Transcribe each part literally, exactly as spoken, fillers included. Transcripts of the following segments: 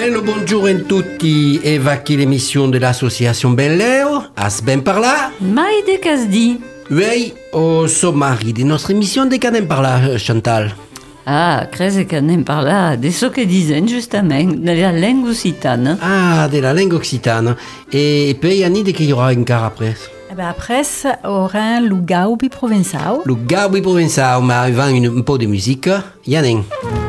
Ben le bonjour a tutti, Eva qui l'émission de l'association Belleo, as ben par là? Mai de Casdi. Oui, au somari de notre émission de Canem par là, Chantal. Ah, crese que anem parlar de ce que disaient justement, de la langue occitane. Ah, de la langue occitane. Et puis, Annie, de qu'il y aura encore après? Eh ben après, aura le gaubi provençal. Le gaubi provençal, mais avant une, un peu de musique, Yannin.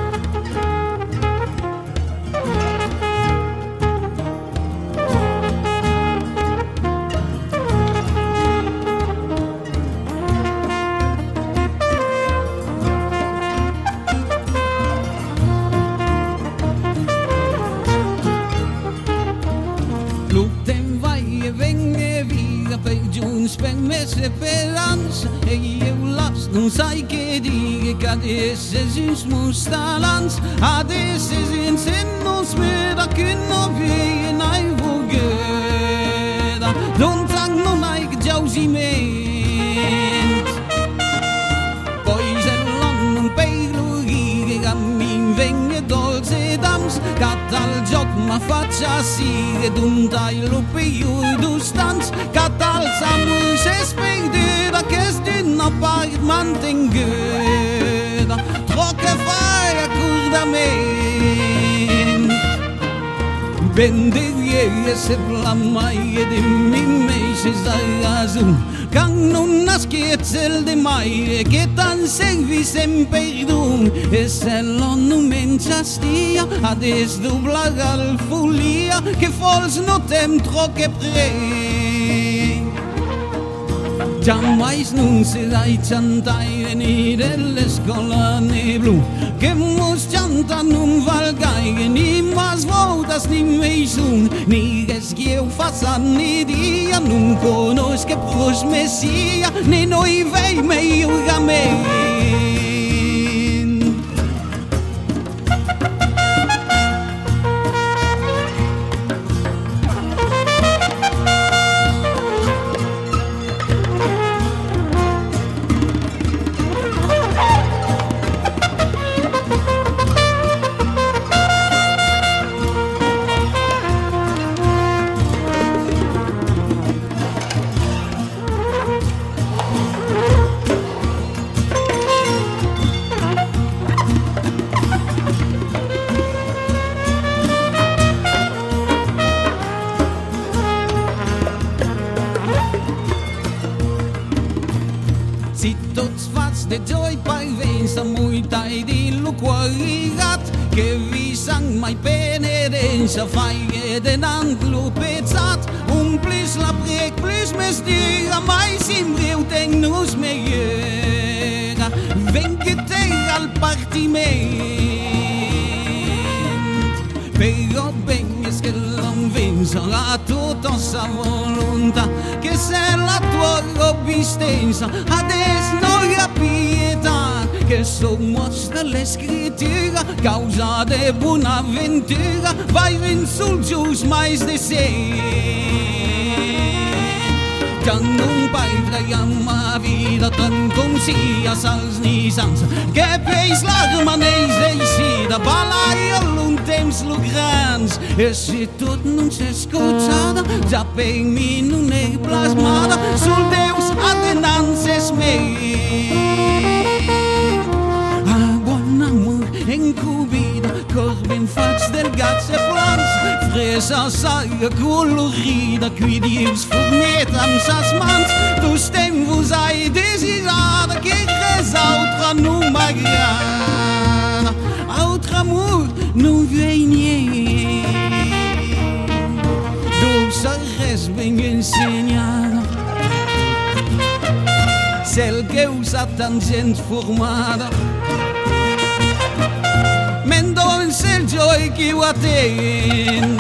Non sai che dire che adesso si smusta l'ans, adesso si insenno spera che non viene ai vogeda, non sanno mai che già si ment. Poi se l'hanno un pelo che cammin venga dolce dams, catal gioc ma faccia sì che d'un taglio più du stans, catal samu se spegdera che na part mantenguda troca fai accordament ben de vie se plamaie de mi meses d'azul can non nasquetzel de mai che tan servi sempre dum e se non menchastia ades doblar al folia che fols no tem troca pre Jamais non sarai cantai ni dell'escola né blu che mos canta non valgai ni mas voltas ni meisun ni geschieu faça ni dia non conosca pros messia ni noi vei meio gamei de joy parvenza multai di lo qualigat che vi sang mai penerenza fai de nan lo pezzat un plis la prec plus mes dira mai simbreu tenus meiera ven che te al partiment però ben es che non vinsa la tutta sa volontà che se la tua robistenza adesso non la pietà che somos dell'escritura causa de buonavventura vai in sul gius mais de sé que non pairem a vida tant com sia sals ni sans que peix l'armaneis d'eixida balai un temps lo grans e si tot non s'escuchada ja per mi non è plasmada sul Deus atenances mei a buon amor encubida cor ben fats del gats e plans fresa saia colorida qui Dius formet amb sas mans tus tempos ai desirada que res altra non m'agrada altre amor non venie dolça res ben ensenyada cel que usa tant gent formada mendonça el joy que ho atén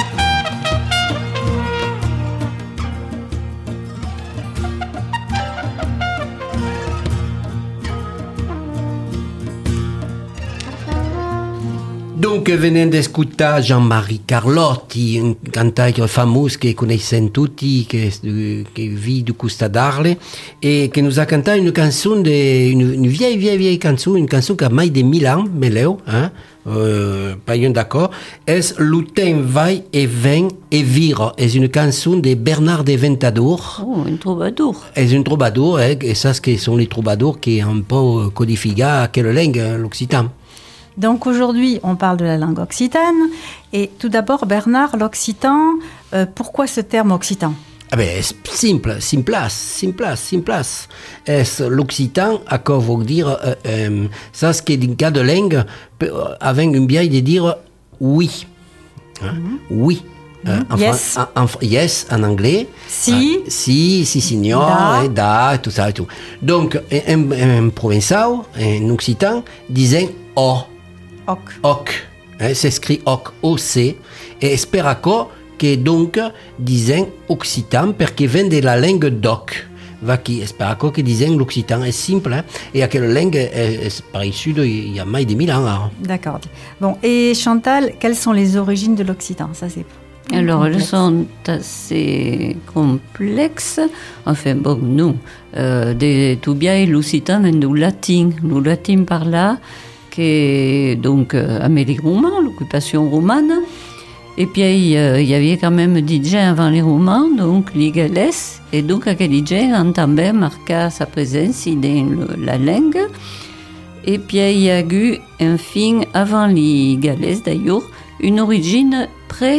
Donc, venant d'escutar Jean-Marie Carlotti, un cantaire fameux que connaissent tutti, che, che vit du Costa d'Arle, et qui nous a canté une chanson, de, une, une vieille, vieille, vieille chanson, une chanson qui a plus de mille ans, Meleo, hein? euh, pas bien d'accord. Est Lutin vai et vin et vire. Est une chanson de Bernard de Ventadour. Oh, un troubadour. Est une troubadour, hein, et ça, ce que sont les troubadours qui est un peu codifié à quelle langue, l'occitan. Donc aujourd'hui, on parle de la langue occitane. Et tout d'abord, Bernard, l'occitan, euh, pourquoi ce terme occitan ? Ah ben, c'est simple, simplas, simplas, simplas. Est l'occitan, à quoi veut dire, euh, euh, ça, ce qui est d'un cas de langue, avec une biais de dire oui. Hein? Mm-hmm. Oui. Mm-hmm. Euh, en yes. Fran- en, en, yes, en anglais. Si. Euh, si, si, signor, da. Et da, tout ça et tout. Donc, un, un provençal, un occitan, disait o. Oc. Oc. Hein, s'écrit oc, O-C. Et esperaco, che donc disent occitan perché vient de la langue d'oc. Va qui esperaco che disent l'occitan est simple, hein, et à quelle langue est, est, par ici il y a plus de mille ans. Hein. D'accord. Bon, et Chantal, quelles sont les origines de l'occitan ? Ça c'est. Alors, complexe. elles sont assez complexes. Enfin, bon, non. Euh, de tout bien, l'occitan vient du latin. Le latin par là, qui est donc euh, Amérique romane, l'occupation romane. Et puis, euh, il y avait quand même des gens avant les Romains, donc les Galles. Et donc, aquells gens ont també marqué sa présence dans le, la langue. Et puis, il y a eu, enfin, avant les Galles d'ailleurs, une origine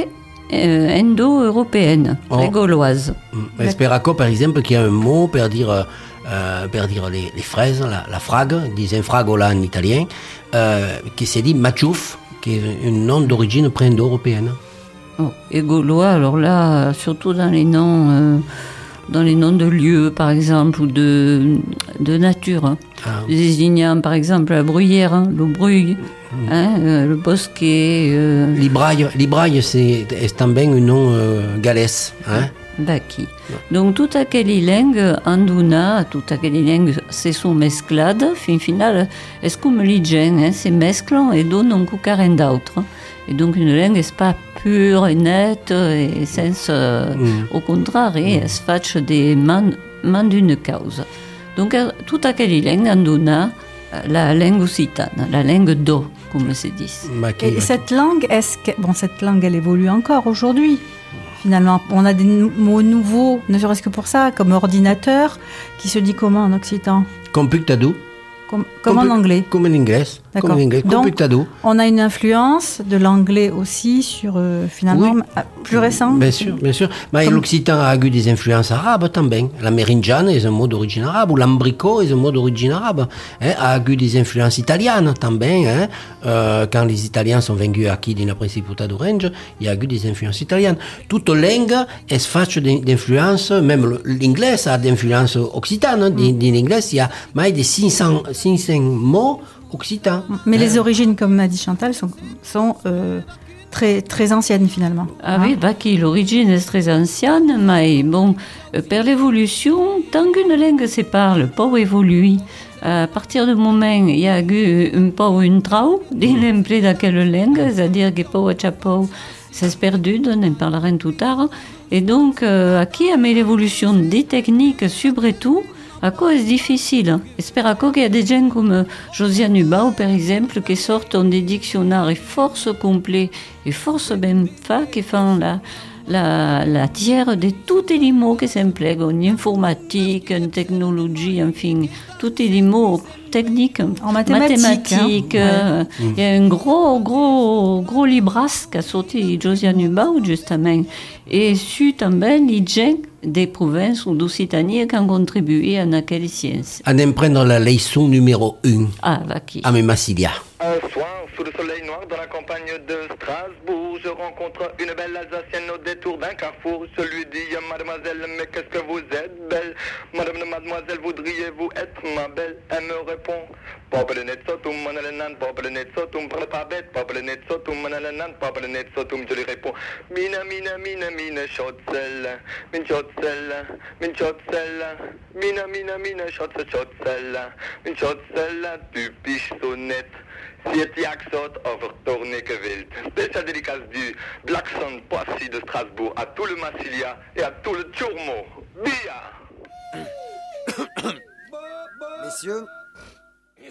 pré-indo-européenne, Oh. pré-gauloise. Mm. Esperaco, par exemple, qui a un mot pour dire, euh, pour dire les, les fraises, la, la frague, disent fragola en italien, euh, qui s'est dit machouf, qui est un nom d'origine pré-indo-européenne. Oh, et gaulois, alors là, surtout dans les noms, euh, dans les noms de lieux, par exemple, ou de, de nature, hein. Ah. Désignant, par exemple, la bruyère, hein, le bruy, Mm. hein, euh, le bosquet, euh, Libraille, Libraille, c'est est também un nom euh, galès. Hein? baki. Donc, toute aquelle langue anduna, toute aquelle langue, c'est son mesclade, fin final, est comme les gens, hein, c'est mesclant et donnent un coup carré d'autres. Et donc, une langue n'est pas pure et nette, et sans, euh, Mm. au contraire, mm. elle se fait des mains man d'une cause. Donc, toute aquelle langue anduna, la langue occitane, la langue d'eau, comme se dit. Maki, Et maki. cette langue, est-ce que bon, cette langue, elle évolue encore aujourd'hui. Finalement, on a des nou- mots nouveaux, ne serait-ce que pour ça, comme ordinateur, qui se dit comment en occitan ? Computado. Comme, comme en Compu- anglais. Comme en anglais. D'accord. Comme en anglais. Donc, Computado. On a une influence de l'anglais aussi sur, euh, finalement, Oui. ah, plus récent. Bien sûr, bien sûr. Mais Comme- l'occitan a eu des influences arabes também. La meringiane est un mot d'origine arabe, ou l'ambricot est un mot d'origine arabe. Hein, a eu des influences italiennes também. Hein. Euh, quand les Italiens sont vaincus acquis dans la Principauté d'Orange, il y a eu des influences italiennes. Toute langue est faite d'influences, même le- l'anglais a des influences occitanes. Hein. Dans, dans l'anglais, il y a plus de cinq cents, cinq cents mots occitans. Mais Hein. les origines, comme m'a dit Chantal, sont, sont euh, très, très anciennes finalement. Ah oui, bah, qui l'origine est très ancienne, mais bon, euh, per l'évolution, tant qu'une langue se parle, pas évolue. À partir du moment où il y a eu un peu une trau, dans l'emploi de quelle langue, c'est-à-dire que pas chapeau, ça se perdu, on en parlera tout tard. Et donc, euh, à qui a mis l'évolution des techniques, surtout, à quoi est difficile. J'espère qu'il y a des gens comme Josiane Hubau, par exemple, qui sortent des dictionnaires force complets et force bien faits, qui font la, la, la tiers de tous les mots qui s'impliquent en informatique, en technologie, enfin, tous les mots techniques, En mathématiques, mathématiques. hein. euh, Il y a un gros, gros, gros libras qui a sorti Josiane Hubau, justement. Et su também les gens des provinces ou d'Occitanie qui ont contribué à laquelle science. Allons prendre la leçon numéro un Ah, va qui. à Massilia. Un soir, sous le soleil noir, dans la campagne de Strasbourg, je rencontre une belle Alsacienne au détour d'un carrefour. Je lui dis, mademoiselle, mais qu'est-ce que vous êtes belle. Madame, mademoiselle, voudriez-vous être ma belle? Elle me répond, Poblenet sotum, manalenan, poblenet sotum, parle pas bête, poblenet sotum, manalenan, poblenet sotum. Je lui réponds, mina, mina, mina, mina, schotzel, min schotzel, min schotzel, mina, mina, mina, schotzel, schotzel, min schotzel, du piches sonnette. Si het jaksot over Torneke wild. Spécial dédicace du Blackson Poissy de Strasbourg à tout le Massilia et à tout le Turmo. Bia! Messieurs,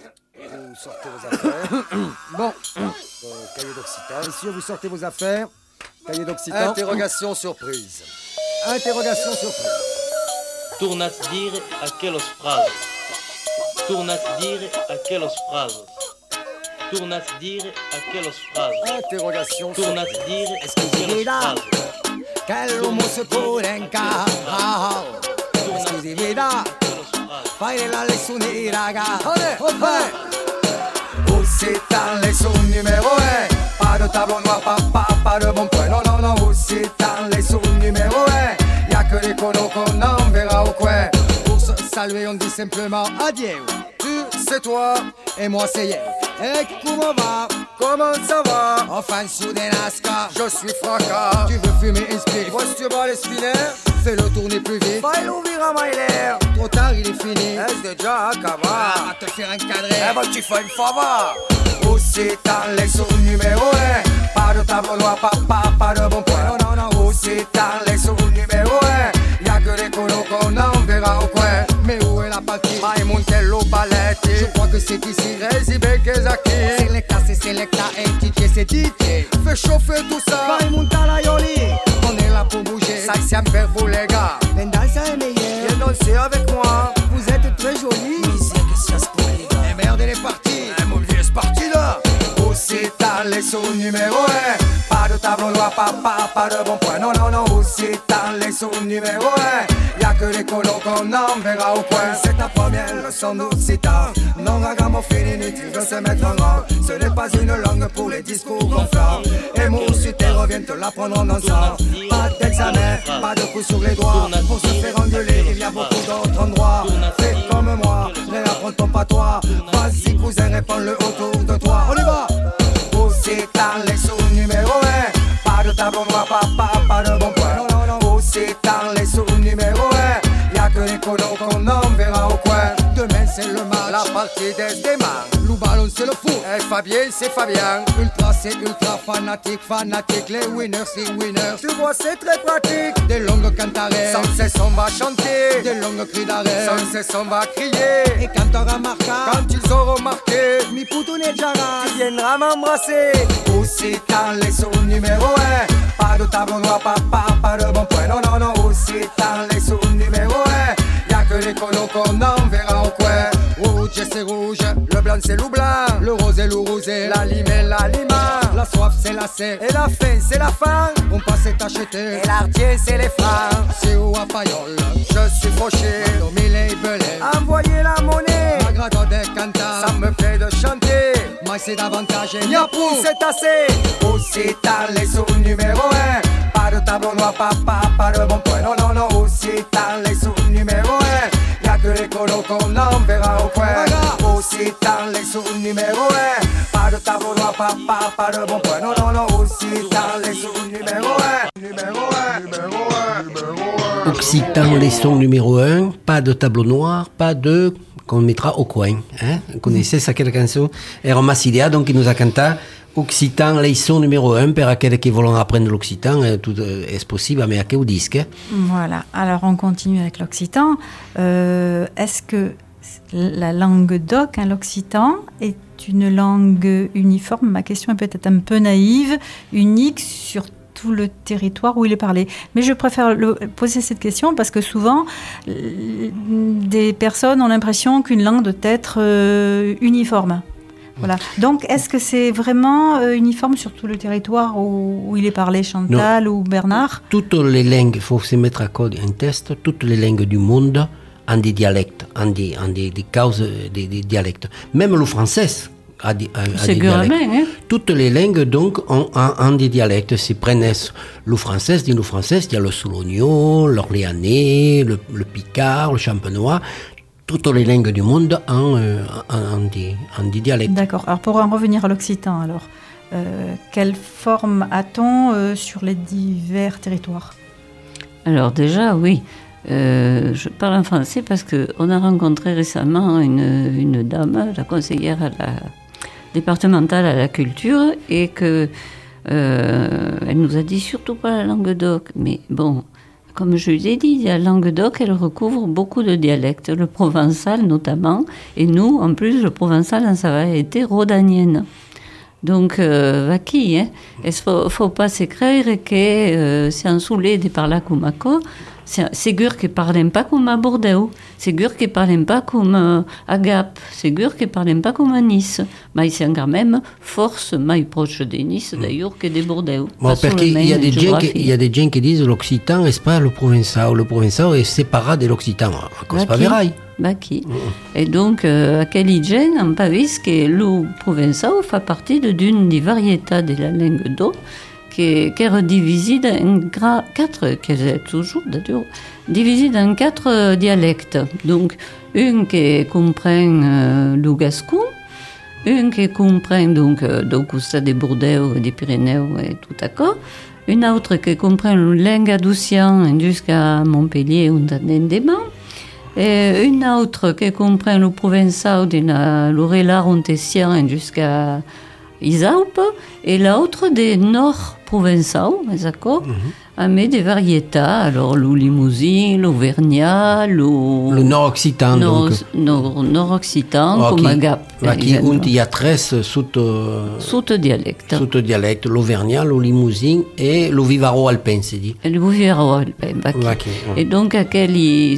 Vous sortez vos affaires. Bon. Euh, cahier d'Occitan. Messieurs, vous sortez vos affaires. Cahier d'Occitan. Interrogation surprise. Interrogation surprise. Torna-te dire aquelas frases. Torna-te dire aquelas frases. Torna-te dire aquelas frases. Interrogation surprise. Torna-te dire aquelas frases. Che l'uomo si pure in casa. Scusi, veda. Fai la lezione, raga. Olè, olè. Aussi dans les sons numéro un. Pas de tableau noir, pas, pas, pas de bon point. Non, non, non. Aussi dans les sons numéro un. Y'a que les conos qu'on enverra au coin. Pour se saluer, on dit simplement adieu. Tu, c'est toi, et moi, c'est hier. Et comment va? Comment ça va? Enfin, sous des Nazca, je suis fracas. Tu veux fumer, inspire. Vois si tu vas les spinner. Fais-le tourner plus vite. Va l'ouvrir à Myler. Trop tard, il est fini. Est-ce déjà acaba? Va te faire encadrer. Eh ben, tu fais une fava. Aussi dans les sons numéro un. Pas de tableau noir, pas, pas, pas de bon point. Non, non, non. Aussi dans les sons numéro un. Y'a que les colos qu'on enverra au coin. Mais où est la partie? Vai Montello Balletti. Je crois que c'est ici. Résibe Kezaki. Selecta, c'est Selecta. Et Titier, c'est Titier. Fais chauffer tout ça. Vai Montalayoli. On est là pour bouger. Ça, c'est un per vous, les gars. Vendanza est meilleur. Viens danser avec moi. Vous êtes très jolis. Misère que ça se pour les gars. Et merde, elle est partie. Eh, mon vieux, c'est parti là. Aussi dans les sons numéro un. Pas de tableau noir, pas, pas, pas de bon point. Non, non, non. Aussi dans les sons numéro un. Y'a que les colos qu'on enverra au point. C'est ta première leçon d'occitan. Non, ragamuffin, inutile de se mettre en rang. Ce n'est pas une langue pour les discours gonflants. Et mon cité revient te l'apprendre en dansant. Pas d'examen, pas de coup sur les doigts. Pour se faire engueuler, il y a beaucoup d'autres endroits. Fais comme moi, réapprends ton patois. Vas-y cousin, répands-le autour de toi. On y va! Aussi dans les sons numéro un. Pas de tableau noir, pas, pas, pas de bon point. Non, non, non. Aussi dans les sons numéro un. Y'a que les colos qu'on enverra au coin. Demain c'est le match, la partie des démarres. Lou Ballon c'est le fou, et Fabien c'est Fabien. Ultra c'est ultra fanatique, fanatique. Les winners c'est winners. Tu vois c'est très pratique. Des longues cantarelles, sans cesse on va chanter. Des longues cris d'arrêt, sans cesse on va crier. Et quand t'auras marqué, quand ils auront marqué, mi puto ne jara, tu viendras m'embrasser. Aussi dans les sons numéro un. Pas de tableau noir, pas, pas, pas de bon point. Non, non, non, aussi dans les sons numéro un. Y'a que les colos qu'on enverra au coin. Rouge c'est rouge, le blanc c'est loup blanc. Le rose est loup rosé, la lime est la lima. La soif c'est la serre, et la faim c'est la faim. On passe est acheté, et l'ardier c'est les francs. C'est où à Payol, je suis fauché. Nos mille et belé, envoyez la monnaie. Ma grado des cantas, ça me plaît de chanter. Mais c'est davantage, et y'a pour c'est assez. Aussi dans les sons numéro un. Pas de tableau noir, pas, pas, pas de bon point. Non, non, non, aussi dans les sons numéro un. Y'a que les colos qu'on enverra au coin. Aussi dans les sons numéro un. Pas de tableau noir, pas, pas, pas de bon point. Non, non, non, aussi dans les sons numéro un. Numéro un, numéro un, numéro un. Occitan, les sons numéro un. Pas de tableau noir, pas de... qu'on mettra au coin. Hein? Vous connaissez ça, quelle chanson? Era Massilia, donc, qui nous a canté Occitan, leçon numéro un, per aquelli qui veulent apprendre l'occitan, tout est possible, mais à quel disque? Voilà, alors on continue avec l'occitan. Euh, est-ce que la langue d'oc, hein, l'occitan, est une langue uniforme? Ma question est peut-être un peu naïve, unique sur tout le territoire où il est parlé. Mais je préfère le, poser cette question parce que souvent, des personnes ont l'impression qu'une langue doit être euh, uniforme. Voilà. Donc, est-ce que c'est vraiment euh, uniforme sur tout le territoire où, où il est parlé, Chantal non. ou Bernard? Toutes les langues, il faut se mettre à code un test, toutes les langues du monde ont des dialectes, ont des, ont des, des causes, des, des dialectes. Même le français a, des, a, a des dialectes. Hein? Toutes les langues, donc, ont, ont, ont des dialectes. Si prenez le français, dit le français, il y a le Solognon, l'Orléanais, le, le Picard, le Champenois. Toutes les langues du monde ont, euh, ont, ont, des, ont des dialectes. D'accord. Alors, pour en revenir à l'occitan, alors, euh, quelle forme a-t-on euh, sur les divers territoires? Alors, déjà, oui. Euh, je parle en français parce qu'on a rencontré récemment une, une dame, la conseillère à la, départementale à la culture, et qu'elle euh, nous a dit surtout pas la langue d'oc. Mais bon, comme je l'ai dit, la Languedoc, elle recouvre beaucoup de dialectes, le provençal notamment, et nous, en plus, le provençal en sa variété rhodanienne. Donc, euh, vaki, hein, il ne faut pas s'écrire que euh, c'est un soulé de parler comme à quoi. C'est sûr qu'ils ne parlent pas comme à Bordeaux, c'est sûr qu'ils ne parlent pas comme euh, à Gap, c'est sûr qu'ils ne parlent pas comme à Nice, mais ils sont quand même force plus proches de Nice d'ailleurs que de Bordeaux. Bon, parce qu'il y a des gens qui, il y a des gens qui disent l'occitan n'est pas le provençal, le provençal est séparé de l'occitan, c'est pas vrai. Baki. Mm. Et donc, euh, à quel gen, on peut dire que le provençal fait partie d'une des variétés de la langue d'eau qui est redivisée en quatre, qui est toujours d'ailleurs, divisée en quatre dialectes. Donc, une qui comprend euh, le gascon, une qui comprend donc euh, donc des Bordeaux, des Pyrénées et tout à coup, une autre qui comprend le langue adoucian jusqu'à Montpellier ou Dandéman, et une autre qui comprend le provençal de la Lorella-Rontessien jusqu'à Isaupe, et l'autre des nord provençal, d'accord, mm-hmm. mais des variétés, alors le limousin, l'auvergnat, le... Le nord-occitan, nord, donc. Nord, nord-occitan, oh, comme qui, à Gap. Qui, où il y a treize sous-dialectes. Sous-dialectes. Sous-dialectes, l'auvergnat, le limousin et le vivaro-alpin, c'est dit. Et le vivaro-alpin, okay. Et donc, à quel,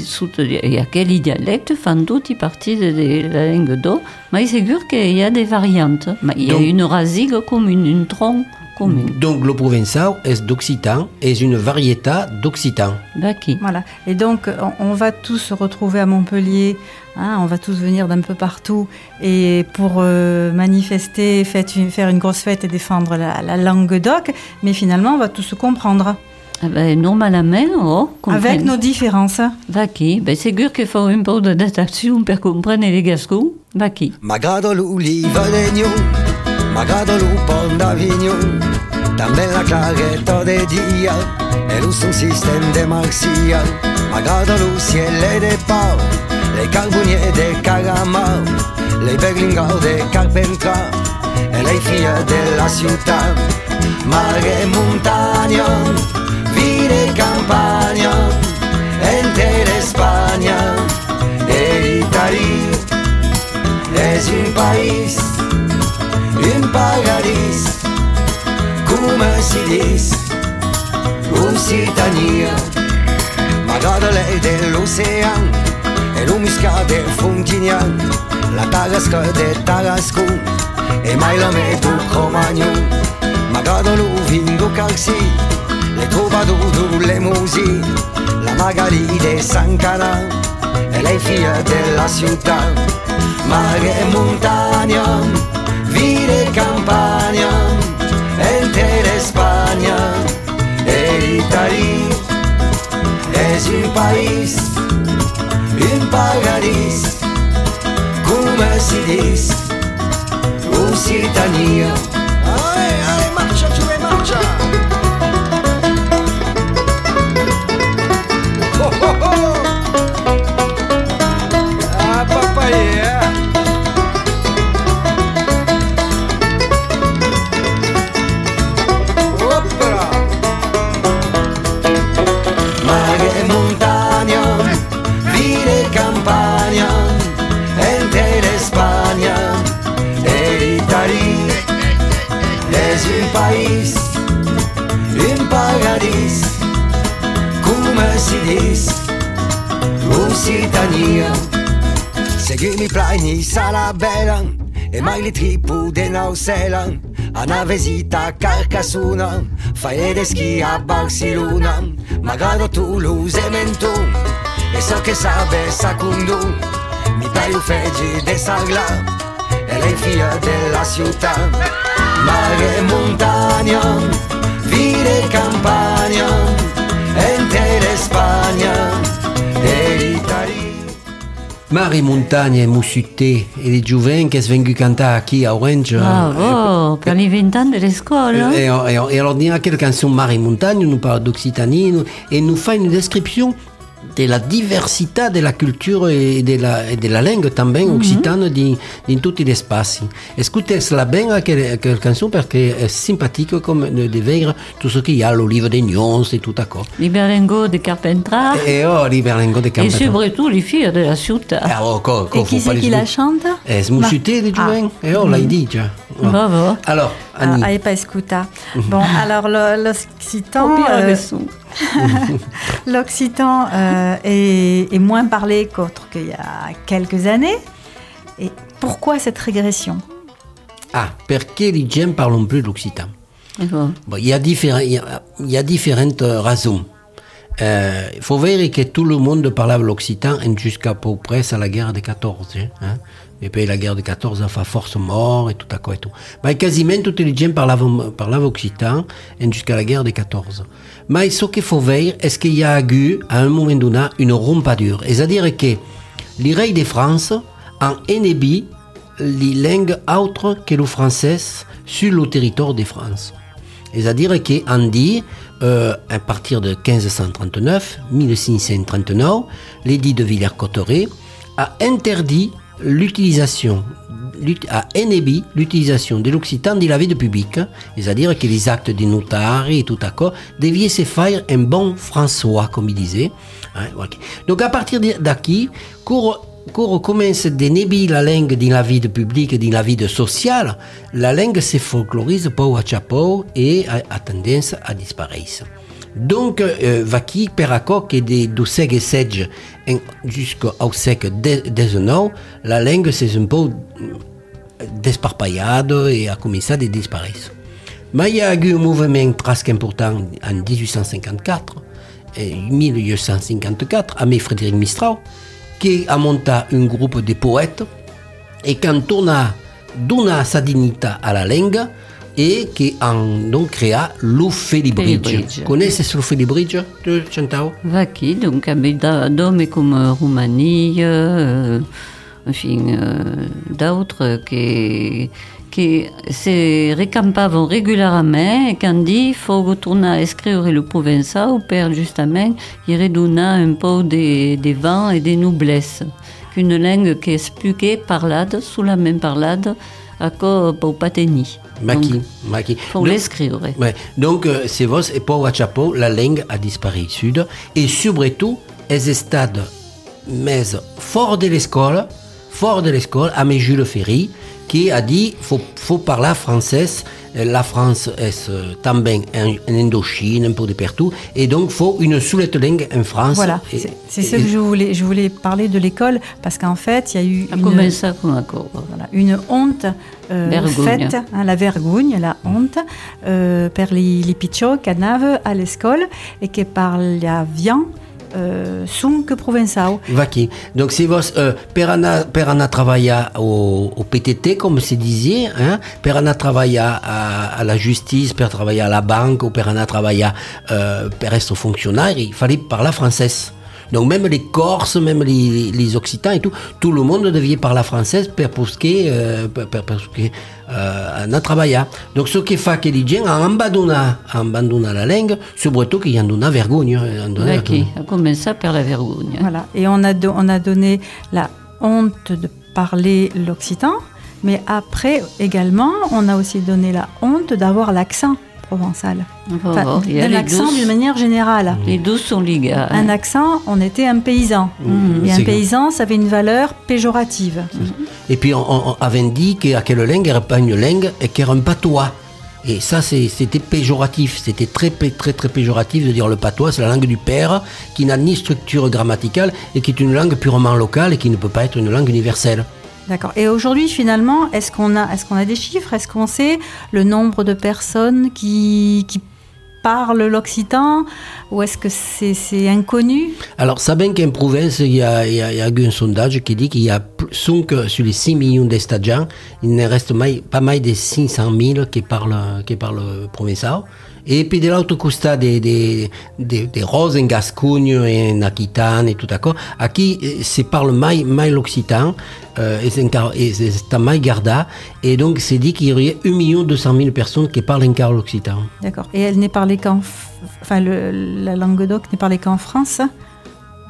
à quel dialecte font toutes parties de, de la langue d'eau, mais c'est sûr qu'il y a des variantes. Mais il y a donc, une rasique commune, une tronc. Donc le provençal est d'occitan, est une variété d'occitan. D'accord. Voilà. Et donc on, on va tous se retrouver à Montpellier, hein, on va tous venir d'un peu partout et pour euh, manifester, fête, faire une grosse fête et défendre la, la langue d'oc, mais finalement on va tous se comprendre. Ah ben, normalement, oh, avec nos différences. Vaki, ben c'est sûr qu'il faut un peu d'adaptation pour comprendre les gascons. Vaki. M'agrada l'oliva d'Egno, m'agrada le pont d'Avignon, també la clareta de dia, e lo son système de Marcia. M'agrada lo ciel de Pau, les carboniers de Caramau, les berlingots de Carpentras, e le filles de la ciutat. Mare e montagna, vire campagna, entera Spagna, e l'Italia è un paese, un paradis, come si dice, Occitania. M'agrada lei dell'oceano, e l'umisca del Fontignan, la tarasca del Tarascon, e mai la metto Cromagnon. M'agrada lo vino calci, le troubadours, le musique, la Magali de San Canal, e le figlie della città. Mare e montagna, vire campagna, entera Spagna, e l'Italia è un paese, un paradis, come si dice, Occitania. Ale, ale, marcia, giù e marcia! Oh, oh, oh! Ah, papaya! Un paese, un paradis, come si dice, Occitania. Seguimi plani sala bella, e mai li tripu de Nausela, a una visita a Carcassona, fai le schi a Barcellona, magari Toulouse e Menton, e so che sabe Sacundun, mi paio feggi de Sagla, e le figlie della città. Mare e montagna, vire campagna, entera Spagna, e l'Italia. Mare, montagne, mussuté, e les giovani che sono venuti a cantare qui a Orange. Bravo, per gli vent'anni delle scuole. E, e, e alors, il y a quelle canzone Mare e montagne, nous parle d'Occitanie, et nous fait une description de la diversità della cultura e della, e della lingua também mm-hmm. occitana di, di tutti gli spazi. Ascoltesla bene quella canzone perché è simpatico come di vedere tutto ciò che hi ha, l'olive de Nyons e tutto ciò. Liberengo de Carpentras. E oh, Liberengo de Carpentras. Et surtout les filles de la città. Ah, oh, co, co, et qui c'est qui la chante? Eh, Smussuté di Giuven. E oh, l'hai dit già. Oh. Bravo. Alors, Annie. Ah, pas escuta. Bon, alors le, l'occitan, euh, l'occitan euh, est, est moins parlé qu'autre qu'il y a quelques années. Et pourquoi cette régression? Ah, perché les gens ne parlent plus l'occitan. Bon. Bon, il y a différents, il y a, il y a différentes raisons. Il euh, faut voir que tout le monde parlait l'occitan jusqu'à peu près à la guerre de quatorze. Hein? Et puis la guerre de quatorze a fait force mort et tout à quoi et tout. Mais quasiment tous les gens parlaient, parlaient occitan jusqu'à la guerre de quatorze. Mais ce qu'il faut voir, est-ce qu'il y a eu, à un moment donné, une rompadure. C'est-à-dire que les reis de France ont inhibi les langues autres que le français sur le territoire de France. C'est-à-dire qu'on dit, euh, à partir de quinze cent trente-neuf, mille cinq cent trente-neuf, l'édit de Villers-Cotterêts a interdit l'utilisation, a inhibi l'utilisation de l'occitan dans la vie publique, c'est-à-dire que les actes des notaires et tout à quoi devaient se faire un bon François, comme il disait. Hein, okay. Donc à partir d'ici, quand on commence à inhiber la langue dans la vie publique, dans la vie sociale, la langue se folklorise peu à chapeau et a, a tendance à disparaître. Donc, euh, vaki per accord que de, du segle seize jusqu'au siècle dix-neuf, la langue s'est un peu desparpaillade et a commencé à disparaître. Mais il y a eu un mouvement très important en dix-huit cent cinquante-quatre, et mille huit cent cinquante-quatre, avec Frédéric Mistral, qui a monté un groupe de poètes et quand on a donné sa dignité à la langue, et qui ont donc créé l'Uffelibridge. Connaissez l'Uffelibridge, tu Chantao? Vaki, donc avec d'hommes comme Roumanie, euh, enfin, euh, d'autres qui, qui se récampaient régulièrement et qui ont dit qu'il faut retourner à écrire le provençal pour justement y redonner un peu de, de vent et de noblesse. Qu'une langue qui est expliquée, parlade, sous la même parlade, à quoi pour pateni. Maki, Maki. Pour l'écrire. Ouais. Donc, euh, c'est vos et pour Wachapo, la langue a disparu sud et surtout, les stades, mais fort de l'école, fort de l'école, à mes Jules Ferry, qui a dit faut faut parler français. La France est também en Indochine, un peu de partout, et donc il faut une seule langue en France. Voilà, et, c'est, c'est ce que je voulais, je voulais parler de l'école, parce qu'en fait, il y a eu une, comme ça, comme voilà, une honte euh, faite, hein, la vergogne, la honte, euh, per les, les piccios qui arrivent à l'école et qui parlent bien Euh, sunk provençal. Vaki. Donc c'est vos euh, per anar per anar treballar au, au P T T comme se disait, hein, per anar treballar à, à la justice, per treballar à la banque ou per anar treballar euh, per être fonctionnaire, il fallait parler français. Donc même les Corses, même les, les Occitans et tout, tout le monde devait parler français pour que euh, pour, pour que euh, on a travaillé. Donc ce qui fait que les gens ont abandonné, abandonné la langue, surtout qu'ils ont donné vergogne. Ok, a commencé par la vergogne. Voilà, et on a do, on a donné la honte de parler l'occitan, mais après également, on a aussi donné la honte d'avoir l'accent provençal. Enfin, oh, de l'accent d'une manière générale. Les deux sont liés. Hein. Un accent, on était un paysan. Mmh. Et un paysan, ça avait une valeur péjorative. Mmh. Et puis on, on avait dit qu'à quelle langue n'était pas une langue et qu'elle était un patois. Et ça, c'est, c'était péjoratif. C'était très, très, très péjoratif de dire le patois, c'est la langue du père qui n'a ni structure grammaticale et qui est une langue purement locale et qui ne peut pas être une langue universelle. D'accord. Et aujourd'hui, finalement, est-ce qu'on a, est-ce qu'on a des chiffres? Est-ce qu'on sait le nombre de personnes qui, qui parlent l'occitan? Ou est-ce que c'est, c'est inconnu? Alors, ça bien qu'en province, il y a, il y a, il y a eu un sondage qui dit qu'il y a cinq sur les six millions d'estadiens, il ne reste mai, pas mal de cinq cent mille qui parlent, qui parlent provençal. Et puis de l'autre côté des des des des roses en Gascogne et en Aquitaine et tout d'accord. Aquí se parle mai mai l'occitan euh, et c'est c'est mai garda et donc c'est dit qu'il y aurait un million deux cent mille personnes qui parlent encore l'occitan. D'accord. Et elle n'est parlée qu'en, enfin le, la langue d'oc n'est parlée qu'en France.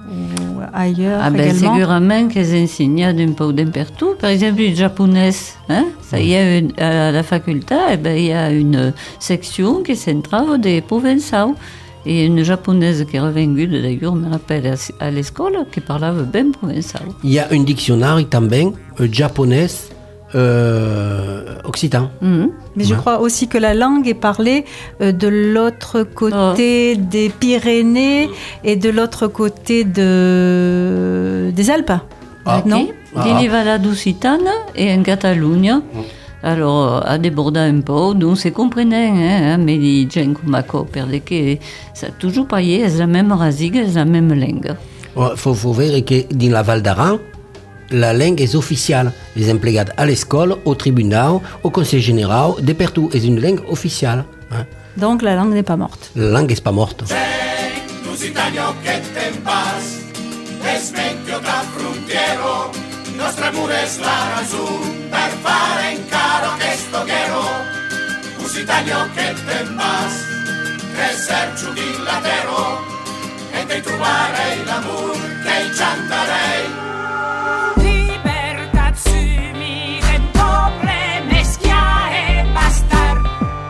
ou ailleurs Ah ben également? sicurament che si insegna un po' dappertutto. Per esempio il japonais, hein? Ça, il y a une, à la faculté, eh ben, il y a une section qui s'entrave des provençaux. Et une japonaise qui est revenue, d'ailleurs, me rappelle à, à l'école, qui parlait bien provençal. Il y a un dictionnaire também euh, japonais euh, occitan. Mhm. Mais je Ouais. crois aussi que la langue est parlée euh, de l'autre côté des Pyrénées et de l'autre côté de... des Alpes. Ah. Non? Ah. Di Livala d'Occitane et en Catalunya. Alors, a débordé un peu, donc c'est comprenant, hein, mais les gens comme moi, parce que ça a toujours pas été la même racine, la même langue. Il faut, faut voir que dans la Val d'Aran, la langue est officielle. Les employés à l'école, au tribunal, au conseil général, de partout, est une langue officielle. Hein. Donc la langue n'est pas morte. La langue n'est pas morte. Lusitano che te'n vas, es vecchio da frontiero, nostra mure es la razón, per fare in caro che sto quiero. Lusitano che te'n vas, crescer giù di latero, e te trovarei l'amor che cantarei. Libertà sumire un pobre meschia e bastard.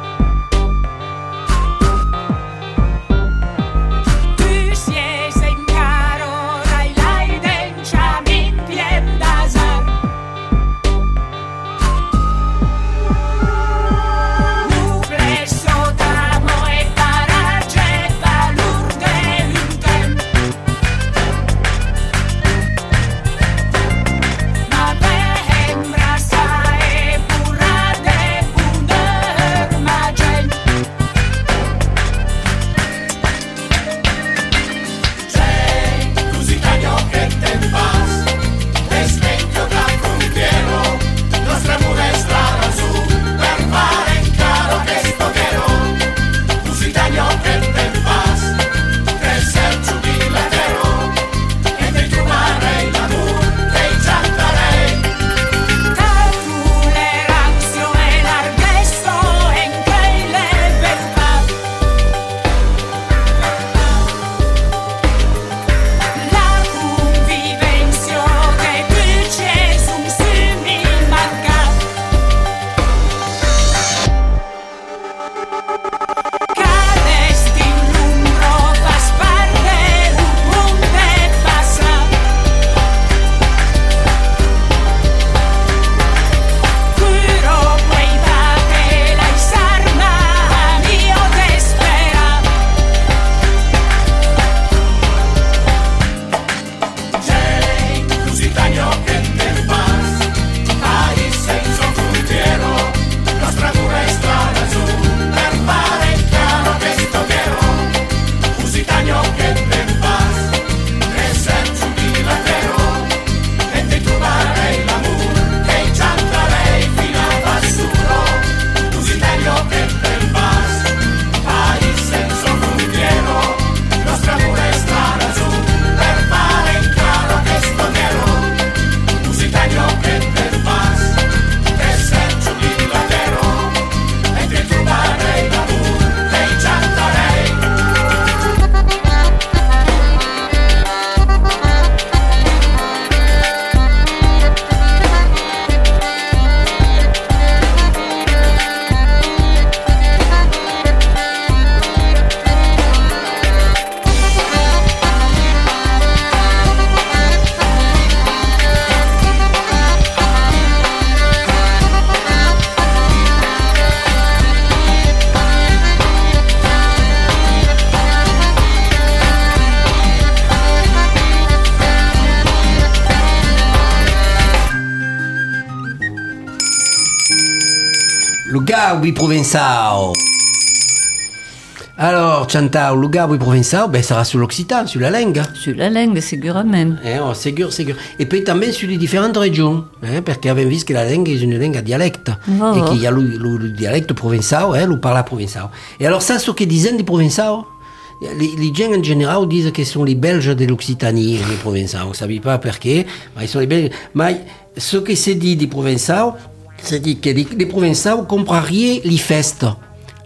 Tu sies en caro rai lai denciamin piem d'azar. Nuble sotamo e parace valur de un temp. Ma vembra sa e pura de bunăr mageni. Sei lusitano che te'n vas, es vecchio da frontiero, nostra mure es la razón, per fare in caro che sto quiero. Lusitano che te'n vas, crescer giù di latero, e te trovarei l'amor che cantarei. Tolerancio e larghesto en que libertad. La convivencio de buches un sumi marcat. Cades din l'umbro fas parte un monde passat. Juro pueita que la isarma mio te espera. Sei lusitano che te'n vas, país senza frontiero, nostra mure es la razón, per fare in caro che sto quiero. Lusitano che te'n vas, crescer giù di latero, e te trovarei l'amor che cantarei fino al bassuro. Lusitano che te'n vas, país senza frontiero, nostra mure es la razón, per fare in caro che sto quiero. Lusitano che te'n vas, crescer giù di latero, e te trovarei l'amor che cantarei. Le gaudi provençal. Alors, chanter le gaudi provençal, ben, ça sera sur l'occitan, sur la langue. Sur la langue, sicurament. Eh, oh, c'est sûr, c'est sûr. Et puis também sur les différentes régions, hein, parce qu'on a vu que la langue est une langue à dialecte. Oh, et oh. qu'il y a le, le, le dialecte provençal, hein, le parla provençal. Et alors ça, ce qu'ils disent des provençals, les, les gens en général disent que sont les Belges de l'Occitanie, les provençals. On ne savait pas pourquoi, mais ils sont les Belges. Mais ce que c'est dit des provençals, c'est dit que les, les provençals comprennent rien les festes.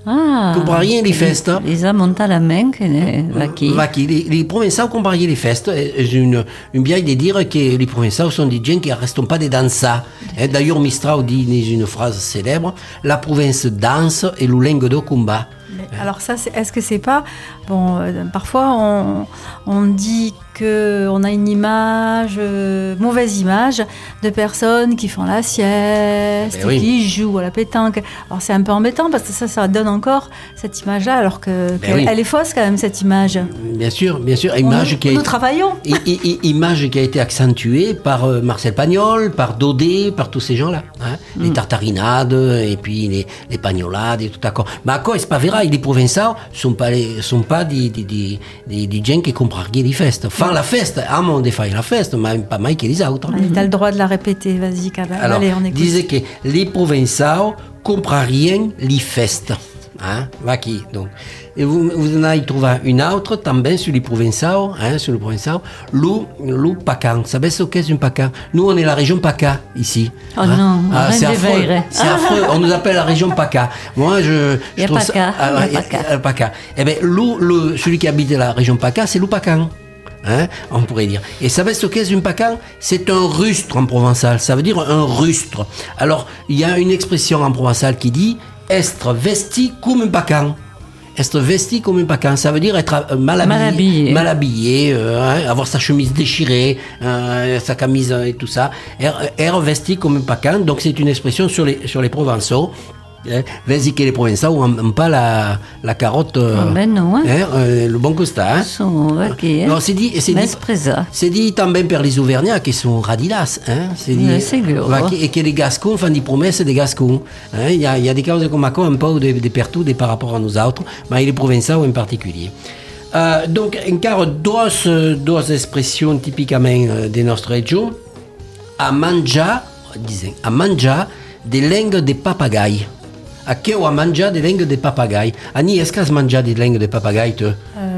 Ah, comprarien les festa. Les a montat la main che ne va chi. Va chi. Les, les Provençaux comprarien les festa. C'est une, une vieille de dire que les Provençaux sont des gens qui ne restent pas des dansas. Hein, d'ailleurs, Mistral dit dans une phrase célèbre, la province danse et le Languedoc combat. Mais alors ça, c'est, est-ce que c'est pas... Bon, euh, parfois, on, on dit qu'on a une image, euh, mauvaise image, de personnes qui font la sieste, Ben oui. qui jouent à la pétanque. Alors c'est un peu embêtant parce que ça, ça donne encore cette image-là, alors que, Ben qu'elle oui. elle est fausse quand même, cette image. Bien sûr, bien sûr. Image On- qui a nous été- travaillons. I- i- i- image qui a été accentuée par euh, Marcel Pagnol, par Daudet, par tous ces gens-là. Hein? Les tartarinades, et puis les, les pagnolades, et tout d'accord. Mais à quoi est-ce pas vrai? Les Provençaux sont pas les, sont pas des, des, des, des, des gens qui comprennent les festes. Font la feste, à mon défaut la feste, mais pas mal que les autres. Allez, t'as le droit de la répéter, vas-y, Cabal. Alors, Allez, on écoute. disait que les Provençaux comprennent rien les festes. Hein? Va qui, donc. Et vous, vous en avez trouvé une autre, também, sur les Provençaux, hein, sur les Provençaux, l'ou, l'ou Pacan. Vous savez ce qu'est un Pacan? Nous, on est la région PACA, ici. Oh non, ah, arrête c'est de affreux. veiller. C'est affreux. On nous appelle la région PACA. Moi, je, je Y a trouve PACA, ça. y a ouais, PACA. y a PACA. Eh bien, l'ou, le, celui qui habite la région PACA, c'est l'ou Pacan. Hein, on pourrait dire. Et savez ce qu'est un pacan? C'est un rustre en provençal. Ça veut dire un rustre. Alors, il y a une expression en provençal qui dit être vesti comme un pacan. Être vesti comme un pacan, ça veut dire être euh, mal habillé, Mal habillé. mal habillé, euh, hein, avoir sa chemise déchirée, euh, sa camise euh, et tout ça. Être, être vesti comme un pacan, donc c'est une expression sur les, sur les Provençaux. Hein, vas-y que les Provençaux n'ont pas la, la carotte, euh, Oh, ben non, hein. hein, euh, le bon constat. Hein. Son va chi, hein. Non, c'est dit, c'est dit, Mespresa. c'est dit também per les Auvergnats qui sont radilas. Hein? C'est dit, Ouais, c'est sûr. va- et que les Gascons font des promesses des Gascons. Hein? Il y, a, il y a des causes comme ça, un peu de, de partout de par rapport à nous autres, mais les Provençaux en particulier. Euh, donc, encore deux, deux expressions typiquement euh, de notre région. À manja, disons, à manja des langues de papagaï. À qui on a mangé des langues de papagaï? Annie, est-ce qu'on a mangé des langues de papagaï, toi?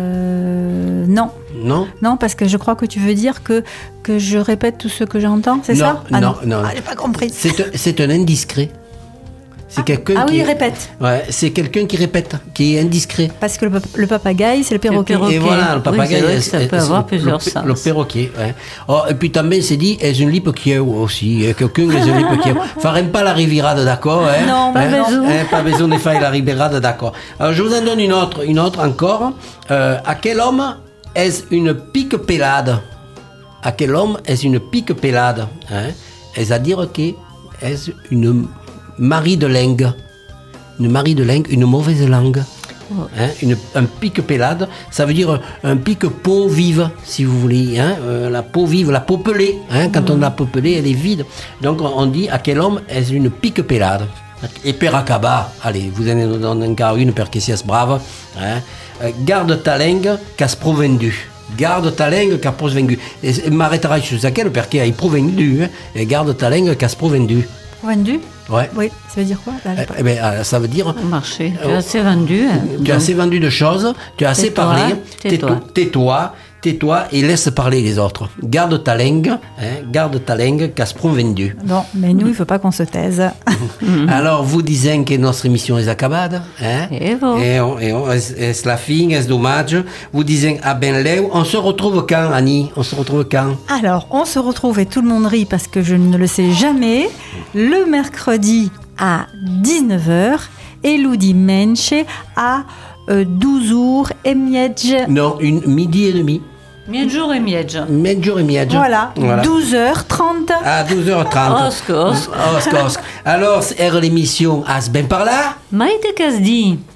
Euh, non. Non? Non, parce que je crois que tu veux dire que, que je répète tout ce que j'entends, c'est Non, ça? Ah non, non. Ah, j'ai pas compris. C'est un- c'est un indiscret. C'est quelqu'un Ah qui oui, répète. Ouais, c'est quelqu'un qui répète, qui est indiscret. Parce que le, pap- le papagaï, c'est le perroquet. perroquet. Et voilà, le Oui, papagaï. c'est vrai que est- ça est- peut est- avoir le- plusieurs le, sens. Le perroquet, ouais. Oh, et puis também c'est dit, est une lipe qui est aussi. eh, Quelqu'un est une lipe qui est. Farem pas la rivirade, d'accord? Hein? Non, pas Hein? besoin. Hein, pas besoin de faire la rivirade, d'accord. Alors, je vous en donne une autre, une autre encore. Euh, à quel homme est une pique pelade? À quel homme est une pique pelade? Hein? Est à dire que est une Marie de Lingue. Une Marie de Lingue, une mauvaise langue. Hein, une, un pic pelade, ça veut dire un pic peau vive, si vous voulez. Hein, euh, la peau vive, la peau pelée. Hein, quand on a peau pelée, elle est vide. Donc on, on dit à quel homme est une pic pelade. Et Peracaba, allez, vous en donnez encore une, per que sias brave. Hein, euh, garde ta langue, qu'as provendu. Garde ta langue, qu'as provendu. Et m'arrêterai sur laquelle, parce qu'il est provendu. Hein, et garde ta langue, qu'as provendu. Vendu? Ouais. Oui, ça veut dire quoi? Là, j'ai Eh, pas- eh ben, euh, ça veut dire Au marché. Tu as assez vendu. hein. tu as assez vendu de choses, tu as assez Tais-toi, parlé, tais-toi. tais-toi, tais-toi, tais-toi et laisse parler les autres. Garde ta langue, hein, garde ta langue, qu'as vendu. Non, mais nous, il ne faut pas qu'on se taise. Alors, vous disiez que notre émission est acabada, hein? Et bon. Et on, et on, est, est la fin, est dommage. Vous disiez à ben leu, on se retrouve quand, Annie? On se retrouve quand? Alors, on se retrouve et tout le monde rit parce que je ne le sais jamais, le mercredi à dix-neuf heures et le dimanche à euh, douze heures et miedge. Non, une midi et demi. Miedjour et miedge. Mezzo et miedge. Voilà, douze heures trente. À douze heures trente. Osco, osco. Osco, osco. Alors, c'est l'émission As ben par là? Maïte Casdi.